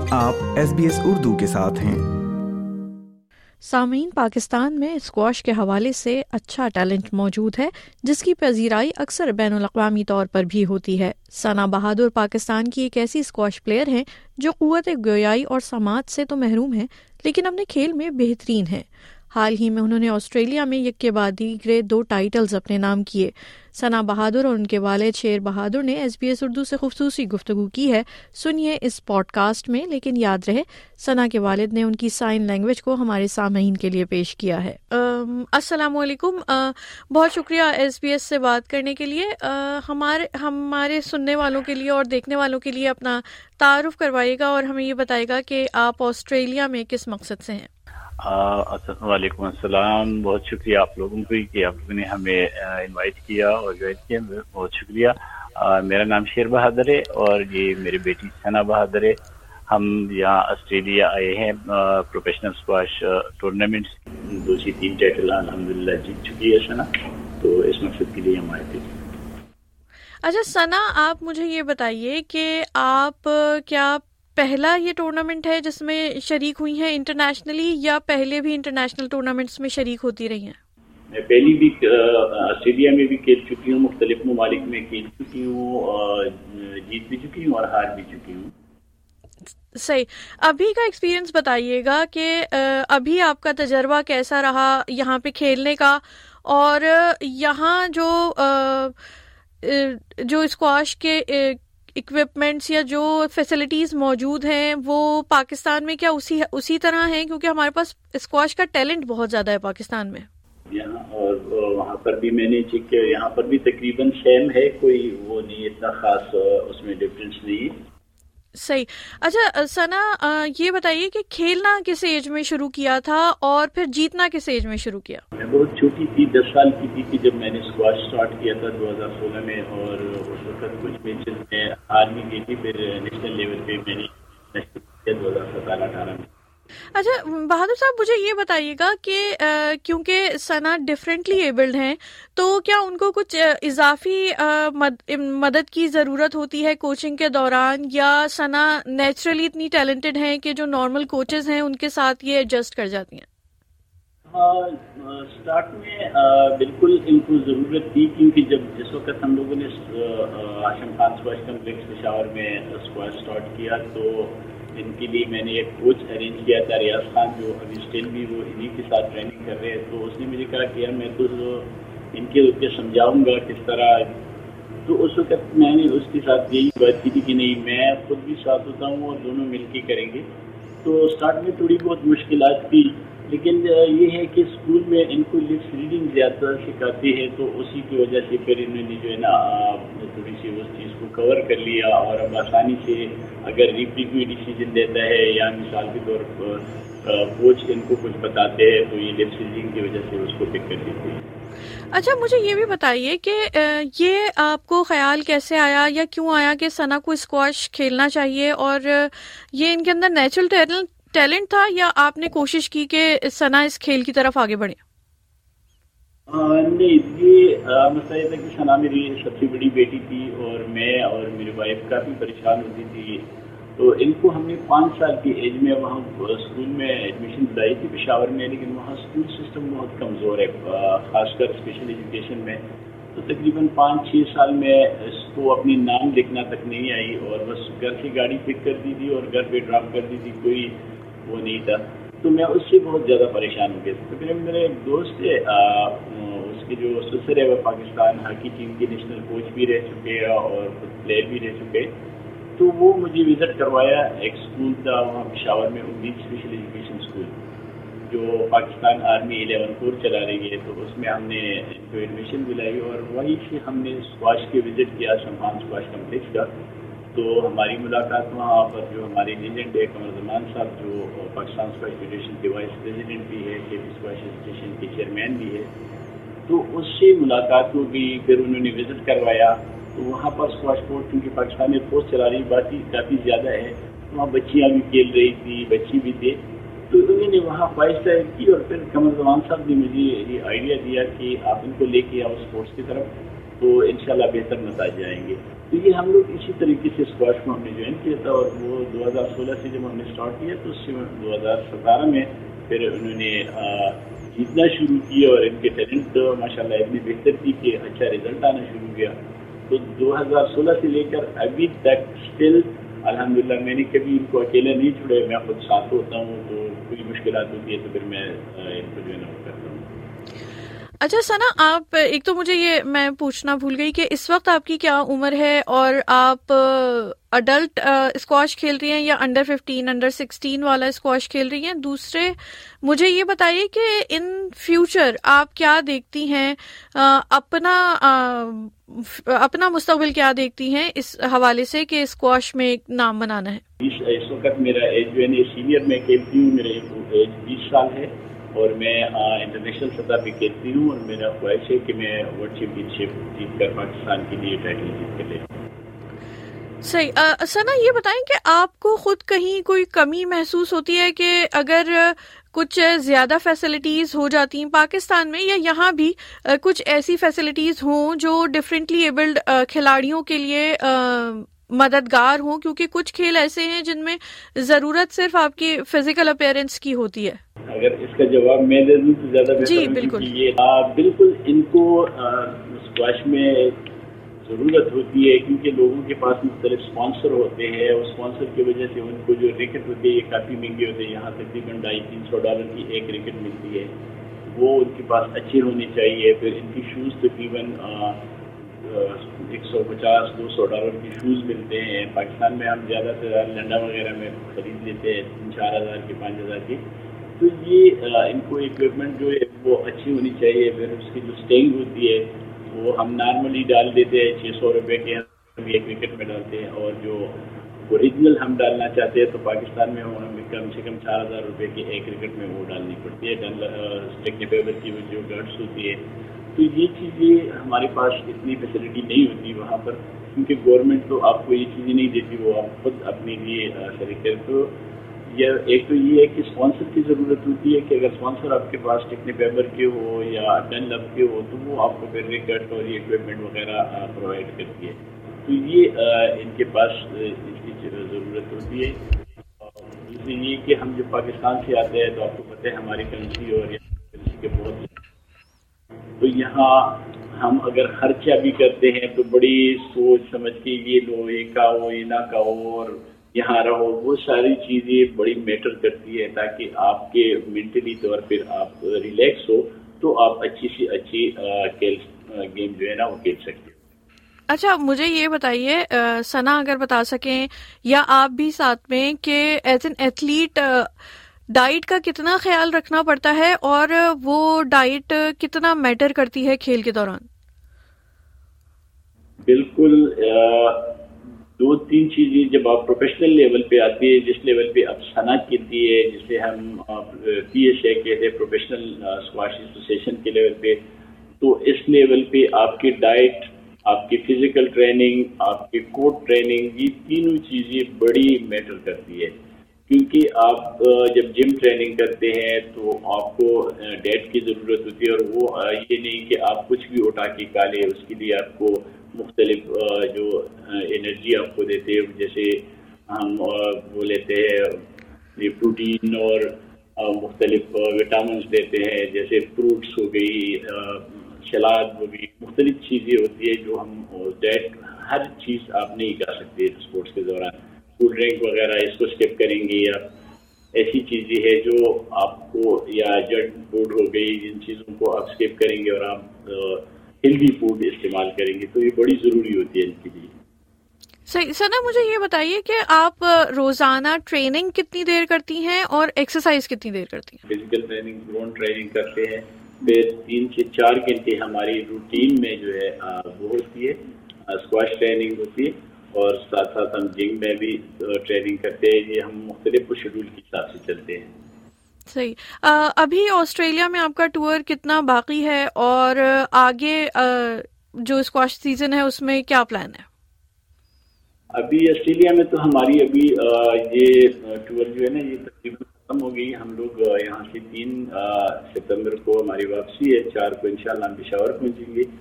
آپ SBS اردو کے ساتھ ہیں۔ سامعین، پاکستان میں اسکواش کے حوالے سے اچھا ٹیلنٹ موجود ہے جس کی پذیرائی اکثر بین الاقوامی طور پر بھی ہوتی ہے۔ ثنا بہادر پاکستان کی ایک ایسی اسکواش پلیئر ہیں جو قوت گویائی اور سماعت سے تو محروم ہیں لیکن اپنے کھیل میں بہترین ہیں۔ حال ہی میں انہوں نے آسٹریلیا میں یک کے بعد دیگرے 2 ٹائٹلز اپنے نام کیے۔ ثنا بہادر اور ان کے والد شیر بہادر نے SBS اردو سے خصوصی گفتگو کی ہے، سنیے اس پوڈ کاسٹ میں۔ لیکن یاد رہے، ثنا کے والد نے ان کی سائن لینگویج کو ہمارے سامعین کے لیے پیش کیا ہے۔ السلام علیکم، بہت شکریہ SBS سے بات کرنے کے لیے۔ ہمارے سننے والوں کے لیے اور دیکھنے والوں کے لیے اپنا تعارف کروائیے گا اور ہمیں یہ بتائے گا کہ آپ آسٹریلیا میں کس مقصد سے ہیں۔ وعلیکم السلام، بہت شکریہ آپ لوگوں کو کہ آپ لوگوں نے ہمیں انوائٹ کیا اور جوائن کیا، بہت شکریہ۔ میرا نام شیر بہادر ہے اور یہ میری بیٹی ثنا بہادر ہے۔ ہم یہاں آسٹریلیا آئے ہیں پروفیشنل اسکواش ٹورنامنٹس 2 سے 3 ٹائٹل الحمدللہ جیت چکی ہے ثنا، تو اس مقصد کے لیے ہم آئے تھے۔ اچھا ثنا، آپ مجھے یہ بتائیے کہ آپ کیا پہلا یہ ٹورنامنٹ ہے جس میں شریک ہوئی ہیں انٹرنیشنلی، یا پہلے بھی انٹرنیشنل ٹورنامنٹس میں شریک ہوتی رہی ہیں؟ میں پہلی بھی آسٹریلیا میں بھی کھیل چکی ہوں، مختلف ممالک میں کھیل چکی ہوں، جیت بھی چکی ہوں اور ہار بھی چکی ہوں۔ صحیح، ابھی کا ایکسپیرینس بتائیے گا کہ ابھی آپ کا تجربہ کیسا رہا یہاں پہ کھیلنے کا، اور یہاں جو اسکواش کے اکوپمنٹس یا جو فیسلٹیز موجود ہیں وہ پاکستان میں کیا اسی طرح ہیں؟ کیونکہ ہمارے پاس اسکواش کا ٹیلنٹ بہت زیادہ ہے پاکستان میں۔ یہاں اور وہاں پر بھی میں نے چیک کیا، یہاں پر بھی تقریباً سیم ہے، کوئی وہ نہیں، اتنا خاص اس میں ڈفرینس نہیں ہے۔ صحیح۔ اچھا ثنا، یہ بتائیے کہ کھیلنا کس ایج میں شروع کیا تھا اور پھر جیتنا کس ایج میں شروع کیا؟ میں بہت چھوٹی تھی، 10 سال کی تھی کہ جب میں نے اسکواش اسٹارٹ کیا تھا 2016 میں، اور اس وقت کچھ میچز میں ہار بھی گئی تھی، پھر نیشنل لیول پہ میں نے 2017-18 میں۔ اچھا بہادر صاحب، مجھے یہ بتائیے گا کہ کیونکہ ثنا ڈفرینٹلی ایبلڈ ہیں تو کیا ان کو کچھ اضافی مدد کی ضرورت ہوتی ہے کوچنگ کے دوران، یا ثنا نیچرلی اتنی ٹیلنٹڈ ہیں کہ جو نارمل کوچز ہیں ان کے ساتھ یہ ایڈجسٹ کر جاتی ہیں؟ اسٹارٹ میں بالکل ان کو ضرورت تھی، کیونکہ جس وقت ہم لوگوں نے ہاشم خان اسکواش کمپلیکس پشاور میں اسکواش اسٹارٹ کیا تو ان کے لیے میں نے ایک کوچ ارینج کیا تھا، ریاض خان، جو ابھی اسٹل بھی وہ انہیں کے ساتھ ٹریننگ کر رہے ہیں۔ تو اس نے مجھے کہا کہ یار میں تو ان کے سمجھاؤں گا کس طرح۔ تو اس وقت میں نے اس کے ساتھ یہی بات کی تھی کہ نہیں، میں خود بھی ساتھ ہوتا ہوں اور دونوں مل کے کریں گے۔ تو اسٹارٹ میں تھوڑی بہت مشکلات تھی، لیکن یہ ہے کہ اسکول میں ان کو لپس ریڈنگ زیادہ سکھاتے ہیں، تو اسی کی وجہ سے پھر انہوں نے جو ہے نا تھوڑی سی اس چیز کو کور کر لیا، اور اب آسانی سے اگر ریفری کوئی ڈیسیجن دیتا ہے یا مثال کے طور پر کوچ ان کو کچھ بتاتے ہیں تو یہ لپس ریڈنگ کی وجہ سے اس کو پک کر دیتے ہیں۔ اچھا مجھے یہ بھی بتائیے کہ یہ آپ کو خیال کیسے آیا یا کیوں آیا کہ ثنا کو اسکواش کھیلنا چاہیے، اور یہ ان کے اندر نیچرل ٹیلنٹ تھا یا آپ نے کوشش کی کہ ثنا اس کھیل کی طرف آگے بڑھے؟ نہیں، یہ مسئلہ یہ تھا کہ ثنا میری سب سے بڑی بیٹی تھی اور میں اور میری وائف کافی پریشان ہوتی تھی، تو ان کو ہم نے 5 سال کی ایج میں وہاں اسکول میں ایڈمیشن دلائی تھی پشاور میں، لیکن وہاں اسکول سسٹم بہت کمزور ہے، خاص کر اسپیشل ایجوکیشن میں۔ تو تقریباً 5-6 سال میں اس کو اپنی نام لکھنا تک نہیں آئی، اور بس گھر سے گاڑی پک کر دی تھی اور گھر پہ ڈراپ کر دی تھی، کوئی وہ نہیں تھا۔ تو میں اس سے بہت زیادہ پریشان ہو گیا تھا۔ تو پھر میرے ایک دوست ہے، اس کے جو سسر ہے وہ پاکستان ہاکی ٹیم کے نیشنل کوچ بھی رہ چکے ہیں اور خود پلیئر بھی رہ چکے، تو وہ مجھے وزٹ کروایا۔ ایک اسکول تھا وہاں پشاور میں، امید اسپیشل ایجوکیشن اسکول، جو پاکستان آرمی 11 کور چلا رہی ہے، تو اس میں ہم نے ان کو ایڈمیشن دلائی، اور وہیں سے ہم نے اسکواش کے وزٹ کیا، شمخان اسکواش کمپلیکس کا۔ تو ہماری ملاقات وہاں پر جو ہمارے لیجنڈ ہے قمر زمان صاحب، جو پاکستان اسکواش فیڈریشن کے وائس پریزیڈنٹ بھی ہے، کے پی اسکواش ایسوسیشن کے چیئرمین بھی ہے، تو اس سے ملاقات ہو گئی۔ پھر انہوں نے وزٹ کروایا، تو وہاں پر اسکواش کورٹ کیونکہ پاکستان میں پوسٹ چلا رہی بات کافی زیادہ ہے، وہاں بچیاں بھی کھیل رہی تھی، بچی بھی تھے، تو انہوں نے وہاں 5 اسٹار کی، اور پھر قمر زمان صاحب نے مجھے یہ آئیڈیا دیا کہ آپ ان کو لے کے آؤ اسپورٹس کی طرف، تو انشاءاللہ بہتر نتائج آئیں گے۔ تو یہ ہم لوگ اسی طریقے سے اسکواش کو ہم نے جوائن کیا تھا، اور وہ 2016 سے جب ہم نے اسٹارٹ کیا تو اس سے 2017 میں پھر انہوں نے جیتنا شروع کیا، اور ان کے ٹیلنٹ ماشاء اللہ اتنی بہتر تھی کہ اچھا رزلٹ آنا شروع کیا. تو 2016 سے لے کر ابھی تک اسٹل الحمدللہ میں نے کبھی ان کو اکیلا نہیں چھوڑا، میں خود ساتھ ہوتا ہوں، تو کوئی مشکلات ہوتی ہے تو پھر میں ان کو جو ہے نا کرتا ہوں. اچھا ثنا، آپ ایک تو مجھے یہ میں پوچھنا بھول گئی کہ اس وقت آپ کی کیا عمر ہے، اور آپ اڈلٹ اسکواش کھیل رہی ہیں یا انڈر 15 انڈر 16 والا اسکواش کھیل رہی ہیں؟ دوسرے مجھے یہ بتائیے کہ ان فیوچر آپ کیا دیکھتی ہیں، اپنا مستقبل کیا دیکھتی ہیں اس حوالے سے کہ اسکواش میں ایک نام بنانا ہے؟ اس وقت میرا ایج جو ہے سینئر میں کھیلتی ہوں، میرا ایج 20 سال ہے، اور میں انٹرنیشنل سطح پہ کھیلتی ہوں، اور میرا خواہش ہے کہ میں ورلڈ چیمپئن شپ جیت کر پاکستان کے لیے ٹائٹل جیت کر لے. صحیح. ثنا یہ بتائیں کہ آپ کو خود کہیں کوئی کمی محسوس ہوتی ہے کہ اگر کچھ زیادہ فیسلٹیز ہو جاتی ہیں پاکستان میں، یا یہاں بھی کچھ ایسی فیسلٹیز ہوں جو ڈفرینٹلی ایبلڈ کھلاڑیوں کے لیے مددگار ہوں، کیونکہ کچھ کھیل ایسے ہیں جن میں ضرورت صرف آپ کی فزیکل اپیئرنس کی ہوتی ہے؟ اگر اس کا جواب میں دے دوں تو زیادہ بہتر. جی بالکل. بالکل ان کو اسکواش میں ضرورت ہوتی ہے، کیونکہ لوگوں کے پاس مختلف اسپانسر ہوتے ہیں، اور اسپانسر کی وجہ سے ان کو جو ریکٹ ہوتی ہے یہ کافی مہنگے ہوتے ہیں. یہاں تقریباً $250-300 کی ایک ریکٹ ملتی ہے، وہ ان کے پاس اچھی ہونی چاہیے. پھر ان کی شوز تقریباً $150-200 کی شوز ملتے ہیں. پاکستان میں ہم زیادہ سے زیادہ لنڈا وغیرہ میں خرید لیتے ہیں 3-4 ہزار کی 5 ہزار کی. تو یہ ان کو اکوپمنٹ جو ہے وہ اچھی ہونی چاہیے. پھر اس کی جو اسٹینگ ہوتی ہے وہ ہم نارملی ڈال دیتے ہیں $600 کے، ہم ایک وکٹ میں ڈالتے ہیں، اور جو اوریجنل ہم ڈالنا چاہتے ہیں تو پاکستان میں ہمیں کم سے کم $4,000 کی ایک وکٹ میں وہ ڈالنی پڑتی ہے، ٹیکنی پیپر کی جو ڈرٹس ہوتی ہے. تو یہ چیزیں ہمارے پاس اتنی فیسلٹی نہیں ہوتی وہاں پر، کیونکہ گورنمنٹ تو آپ کو یہ چیزیں نہیں دیتی، وہ آپ خود اپنے لیے طریقے. تو ایک تو یہ ہے کہ اسپانسر کی ضرورت ہوتی ہے، کہ اگر اسپانسر آپ کے پاس ٹیکنی پیپر کے ہو یا ڈن لب کے ہو تو وہ آپ کو پھر ریکٹ اور یہ اکوپمنٹ وغیرہ پرووائڈ کرتی ہے. تو یہ ان کے پاس اس کی ضرورت ہوتی ہے. دوسری یہ کہ ہم جب پاکستان سے آتے ہیں تو آپ کو پتہ ہے ہماری کرنسی اور کرنسی کے بہت، تو یہاں ہم اگر خرچہ بھی کرتے ہیں تو بڑی سوچ سمجھ کے یہ لو، یہ کا ہو یہ نہ کا ہو اور یہاں رہو، وہ ساری چیزیں بڑی میٹر کرتی ہے، تاکہ آپ کے مینٹلی طور پر آپ ریلیکس ہو تو آپ اچھی سے اچھی گیم جو ہے نا وہ کھیل سکتے. اچھا مجھے یہ بتائیے ثنا، اگر بتا سکیں یا آپ بھی ساتھ میں، کہ ایز این ایتھلیٹ ڈائٹ کا کتنا خیال رکھنا پڑتا ہے، اور وہ ڈائٹ کتنا میٹر کرتی ہے کھیل کے دوران؟ بالکل 2-3 چیزیں جب آپ پروفیشنل لیول پہ آتی ہے، جس لیول پہ اب صنعت کہتی ہے، جسے ہم PSA کہتے ہیں پروفیشنل اسکواش ایسوسیشن کے لیول پہ، تو اس لیول پہ آپ کی ڈائٹ، آپ کی فزیکل ٹریننگ، آپ کی کورٹ ٹریننگ، یہ تینوں چیزیں بڑی میٹر کرتی ہے. کیونکہ آپ جب جم ٹریننگ کرتے ہیں تو آپ کو ڈیٹ کی ضرورت ہوتی ہے، اور وہ یہ نہیں کہ آپ کچھ بھی اٹھا کے کھا لیں. اس کے لیے آپ کو مختلف جو انرجی آپ کو دیتے ہیں، جیسے ہم وہ لیتے ہیں پروٹین اور مختلف وٹامنس دیتے ہیں، جیسے فروٹس ہو گئی، سلاد ہو گئی، مختلف چیزیں ہوتی ہیں جو ہم ڈیٹ ہر چیز آپ نہیں کھا سکتے اسپورٹس کے دوران. کولڈ ڈرنک وغیرہ اس کو اسکپ کریں گے، یا ایسی چیزیں ہیں جو آپ کو، یا جنک فوڈ ہو گئی، جن چیزوں کو آپ اسکپ کریں گے اور آپ ہیلدی فوڈ استعمال کریں گے، تو یہ بڑی ضروری ہوتی ہے ان کے لیے. صحیح. ثنا مجھے یہ بتائیے کہ آپ روزانہ ٹریننگ کتنی دیر کرتی ہیں اور ایکسرسائز کتنی دیر کرتی ہیں؟ فزیکل ٹریننگ، گراؤنڈ ٹریننگ کرتے ہیں، پھر 3 سے 4 گھنٹے ہماری روٹین میں جو ہے وہ ہوتی ہے، اسکواش ٹریننگ ہوتی ہے، اور ساتھ ساتھ ہم جم میں بھی ٹریننگ کرتے ہیں. یہ ہم مختلف شیڈول کے حساب سے چلتے ہیں. صحیح. ابھی آسٹریلیا میں آپ کا ٹور کتنا باقی ہے، اور آگے جو اسکواش سیزن ہے اس میں کیا پلان ہے؟ ابھی آسٹریلیا میں تو ہماری ابھی یہ ٹور جو ہے نا یہ تقریباً ختم ہو گئی. ہم لوگ یہاں سے 3 ستمبر کو ہماری واپسی ہے، 4 کو انشاءاللہ ہم پشاور پہنچیں گے.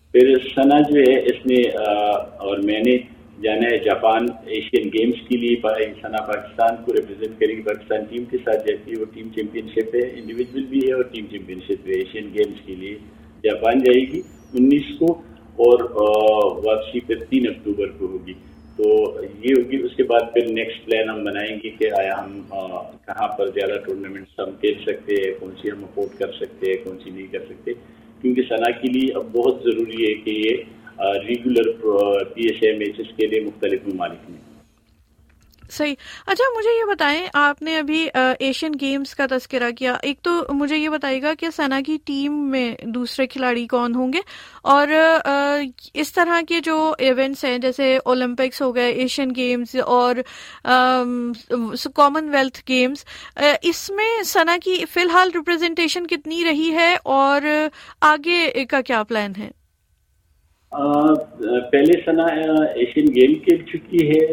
پھر ثنا جو ہے اس نے اور میں نے جانا ہے جاپان ایشین گیمز کے لیے. ثنا پاکستان کو ریپرزینٹ کرے گی, پاکستان ٹیم کے ساتھ جاتی ہے. وہ ٹیم چیمپئن شپ ہے, انڈیویجول بھی ہے اور ٹیم چیمپئن شپ ہے. ایشین گیمز کے لیے جاپان جائے گی 19 کو اور واپسی پھر 3 اکتوبر کو ہوگی. تو یہ ہوگی. اس کے بعد پھر نیکسٹ پلان ہم بنائیں گے کہ آیا ہم کہاں پر زیادہ ٹورنامنٹس ہم کھیل سکتے ہیں, کون سی ہم افورڈ کر سکتے ہیں, کون سی نہیں کر سکتے. کیونکہ ثنا کے لیے اب بہت ضروری ہے کہ یہ regular P S A matches کے لیے مختلف ممالک میں. صحیح. اچھا مجھے یہ بتائیں, آپ نے ابھی ایشین گیمز کا تذکرہ کیا, ایک تو مجھے یہ بتائیے گا کہ ثنا کی ٹیم میں دوسرے کھلاڑی کون ہوں گے, اور اس طرح کے جو ایونٹس ہیں جیسے اولمپکس ہو گئے, ایشین گیمز اور کامن ویلتھ گیمز, اس میں ثنا کی فی الحال ریپرزنٹیشن کتنی رہی ہے اور آگے کا کیا پلان ہے؟ پہلے ثنا ایشین گیم کھیل چکی ہے,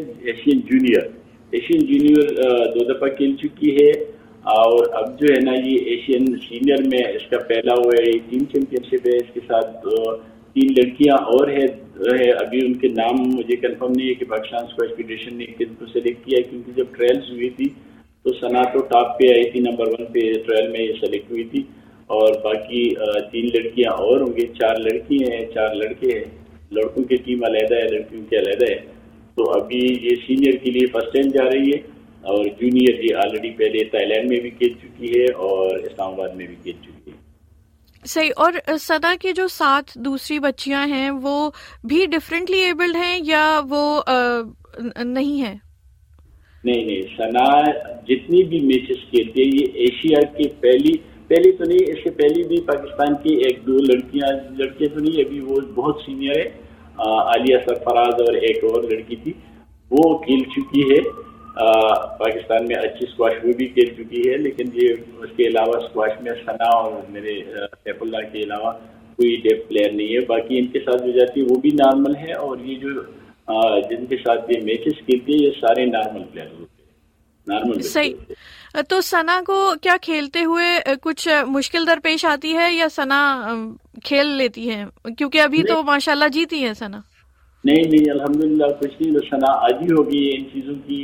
ایشین جونیئر 2 دفعہ کھیل چکی ہے, اور اب جو ہے نا یہ ایشین سینئر میں اس کا پہلا ہوا ہے, ٹیم چیمپئن شپ ہے. اس کے ساتھ 3 لڑکیاں اور ہے, ابھی ان کے نام مجھے کنفرم نہیں ہے کہ پاکستان اسکواش فیڈریشن نے کن کو سلیکٹ کیا ہے, کیونکہ جب ٹرائلز ہوئی تھی تو ثنا تو ٹاپ پہ آئی تھی, نمبر 1 پہ ٹرائل میں یہ سلیکٹ ہوئی تھی. اور باقی 3 لڑکیاں اور ہوں گے, 4 لڑکی ہیں 4 لڑکے ہیں. لڑکوں کی ٹیم علیحدہ ہے, لڑکیوں کی علیحدہ ہے. تو ابھی یہ سینئر کے لیے فرسٹ ٹائم جا رہی ہے, اور جونیئر یہ آلریڈی پہلے تائی لینڈ میں بھی کھیل چکی ہے اور اسلام آباد میں بھی کھیل چکی ہے. صحیح. اور ثنا کے جو 7 دوسری بچیاں ہیں وہ بھی ڈفرینٹلی ایبلڈ ہیں یا وہ نہیں ہیں؟ نہیں, ثنا جتنی بھی میچز کھیلتی ہے یہ ایشیا کی پہلی تو نہیں, اس سے پہلے بھی پاکستان کی 1-2 لڑکیاں تو نہیں, ابھی وہ بہت سینئر ہے, عالیہ سرفراز اور ایک اور لڑکی تھی, وہ کھیل چکی ہے پاکستان میں اچھی اسکواش وہ بھی کھیل چکی ہے. لیکن یہ اس کے علاوہ اسکواش میں ثنا اور میرے سیف اللہ کے علاوہ کوئی ڈیپ پلیئر نہیں ہے. باقی ان کے ساتھ جو جاتی ہے وہ بھی نارمل ہے, اور یہ جو جن کے ساتھ یہ میچز کھیلتی ہے یہ سارے نارمل پلیئر ہوتے ہیں, نارمل. صحیح. تو ثنا کو کیا کھیلتے ہوئے کچھ مشکل درپیش آتی ہے یا ثنا کھیل لیتی ہے, کیونکہ ابھی تو ماشاءاللہ جیتی ہے ثنا؟ نہیں الحمدللہ کچھ نہیں. ثنا عادی ہو گئی ہے ان چیزوں کی.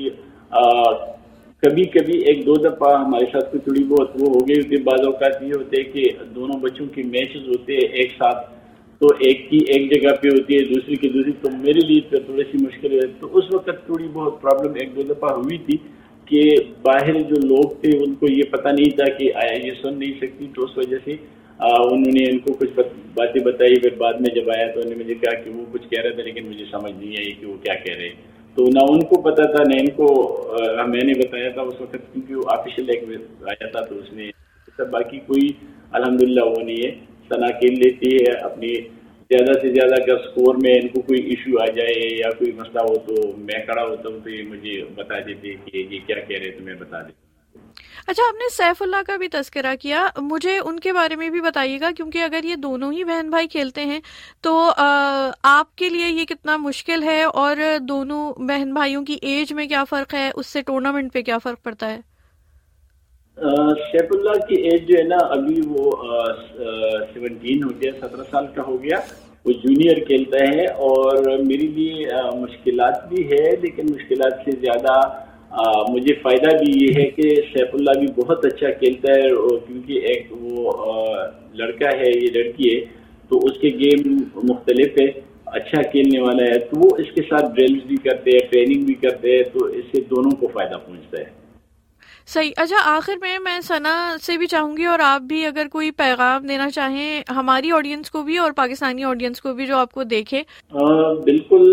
کبھی 1-2 دفعہ ہمارے ساتھ کوئی تھوڑی بہت وہ ہو گئی ہوتی ہے. بعض اوقات یہ ہوتے ہیں کہ دونوں بچوں کی میچز ہوتے ہیں ایک ساتھ, تو ایک کی ایک جگہ پہ ہوتی ہے, دوسری کی دوسری, تو میرے لیے تھوڑی سی مشکل ہے. تو اس وقت تھوڑی بہت پرابلم 1-2 دفعہ ہوئی تھی کہ باہر جو لوگ تھے ان کو یہ پتہ نہیں تھا کہ آیا یہ سن نہیں سکتی, تو اس وجہ سے انہوں نے ان کو کچھ باتیں بتائی. پھر بعد میں جب آیا تو انہوں نے مجھے کہا کہ وہ کچھ کہہ رہا تھا لیکن مجھے سمجھ نہیں آئی کہ وہ کیا کہہ رہے. تو نہ ان کو پتا تھا نہ ان کو میں نے بتایا تھا اس وقت, کیونکہ وہ آفیشیل ایک آیا تھا تو اس نے. باقی کوئی الحمدللہ وہ نہیں ہے. ثنا کھیل لیتی ہے اپنی, زیادہ سے زیادہ اگر اسکور میں ان کو کوئی ایشو آ جائے یا کوئی مسئلہ ہو تو میں کھڑا ہوتا ہوں تو یہ مجھے بتا دیتے کہ یہ کیا کہہ رہے تو میں بتا دیتا. اچھا, آپ نے سیف اللہ کا بھی تذکرہ کیا, مجھے ان کے بارے میں بھی بتائیے گا, کیونکہ اگر یہ دونوں ہی بہن بھائی کھیلتے ہیں تو آپ کے لیے یہ کتنا مشکل ہے, اور دونوں بہن بھائیوں کی ایج میں کیا فرق ہے, اس سے ٹورنامنٹ پہ کیا فرق پڑتا ہے؟ سیف اللہ کی ایج جو ہے نا ابھی وہ 17 ہو گیا, 17 سال کا ہو گیا, وہ جونیئر کھیلتا ہے. اور میرے لیے مشکلات بھی ہے, لیکن مشکلات سے زیادہ مجھے فائدہ بھی یہ ہے کہ سیف اللہ بھی بہت اچھا کھیلتا ہے, کیونکہ ایک وہ لڑکا ہے یہ لڑکی ہے تو اس کے گیم مختلف ہے, اچھا کھیلنے والا ہے, تو وہ اس کے ساتھ ڈرلز بھی کرتے ہیں, ٹریننگ بھی کرتے ہیں, تو اس سے دونوں کو فائدہ پہنچتا ہے. صحیح. اچھا, آخر میں ثنا سے بھی چاہوں گی, اور آپ بھی اگر کوئی پیغام دینا چاہیں ہماری آڈینس کو بھی اور پاکستانی آڈینس کو بھی جو آپ کو دیکھے. بالکل,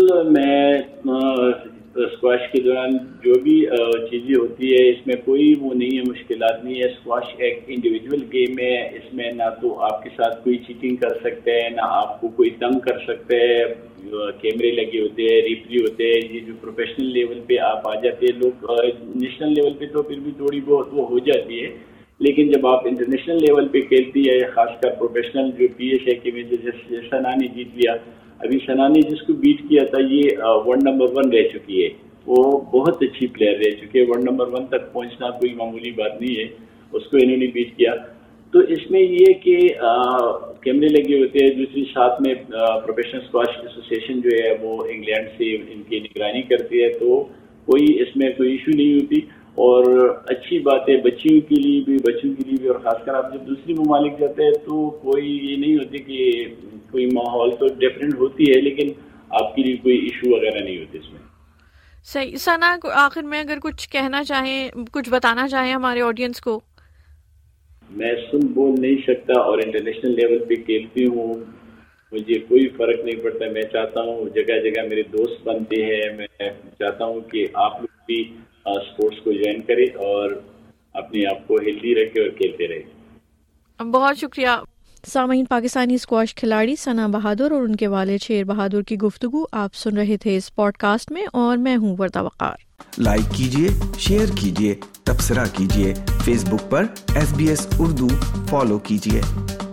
میں اسکواش کے دوران جو بھی چیزیں ہوتی ہے اس میں کوئی وہ نہیں ہے, مشکلات نہیں ہے. اسکواش ایک انڈیویجول گیم ہے, اس میں نہ تو آپ کے ساتھ کوئی چیٹنگ کر سکتے ہیں, نہ آپ کو کوئی تنگ کر سکتے ہیں. کیمرے لگے ہوتے ہیں, ریفری ہوتے ہیں. یہ جو پروفیشنل لیول پہ آپ آ جاتے ہیں لوگ, نیشنل لیول پہ تو پھر بھی تھوڑی بہت وہ ہو جاتی ہے, لیکن جب آپ انٹرنیشنل لیول پہ کھیلتی ہے, خاص کر پروفیشنل جو پی ایس اے کے میں جیسے ثنا نے جیت لیا, ابھی ثنا نے جس کو بیٹ کیا تھا یہ ورلڈ نمبر 1 رہ چکی ہے, وہ بہت اچھی پلیئر رہ چکی ہے. ورلڈ نمبر 1 تک پہنچنا کوئی معمولی بات نہیں ہے, اس کو انہوں نے بیٹ کیا. تو اس میں یہ کہ کیمرے لگے ہوتے ہیں، دوسری ساتھ میں پروفیشنل اسکواش ایسوسی ایشن جو ہے وہ انگلینڈ سے ان کی نگرانی کرتی ہے، تو کوئی اس میں کوئی ایشو نہیں ہوتی. اور اچھی بات ہے بچوں کے لیے بھی اور خاص کر آپ جب دوسری ممالک جاتے ہیں تو کوئی یہ نہیں ہوتی کہ کوئی ماحول تو ڈفرینٹ ہوتی ہے، لیکن آپ کے لیے کوئی ایشو وغیرہ نہیں ہوتے اس میں. صحیح. ثنا، آخر میں اگر کچھ کہنا چاہیں، کچھ بتانا چاہیں ہمارے آڈینس کو. میں بول نہیں سکتا اور انٹرنیشنل لیول پہ کھیلتی ہوں، مجھے کوئی فرق نہیں پڑتا. میں چاہتا ہوں جگہ جگہ میرے دوست بنتے ہیں، میں چاہتا ہوں کہ آپ لوگ بھی اسپورٹس کو جوائن کریں اور اپنے آپ کو ہیلدی رکھے اور کھیلتے رہے. بہت شکریہ. سامعین، پاکستانی اسکواش کھلاڑی ثنا بہادر اور ان کے والد شیر بہادر کی گفتگو آپ سن رہے تھے اس پوڈ کاسٹ میں، اور میں ہوں وردہ وقار. لائک کیجیے، شیئر کیجیے، تبصرہ کیجیے. فیس بک پر SBS اردو فالو کیجیے.